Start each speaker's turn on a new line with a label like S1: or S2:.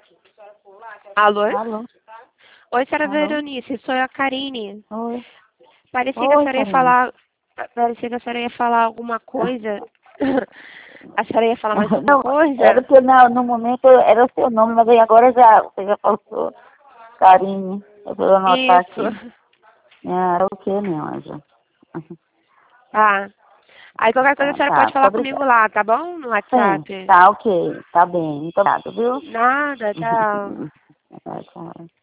S1: Alô?
S2: Alô?
S1: Oi, senhora
S2: Alô?
S1: Veronice, sou a Karine.
S2: Oi.
S1: Parecia que a
S2: Oi,
S1: senhora ia
S2: Karine.
S1: falar. Parecia que a senhora ia falar alguma coisa. A senhora ia falar mais alguma
S2: Não, era
S1: coisa?
S2: que no momento era o seu nome, mas aí agora você já passou. Karine. Eu vou anotar
S1: Isso.
S2: aqui. Era o quê, meu anjo?
S1: Tá. Aí qualquer coisa a senhora
S2: Tá,
S1: pode
S2: muito
S1: falar comigo
S2: obrigada.
S1: lá, tá bom? No
S2: Sim,
S1: WhatsApp.
S2: tá ok. Tá bem, muito obrigada, viu?
S1: Nada, tchau.
S2: Tchau.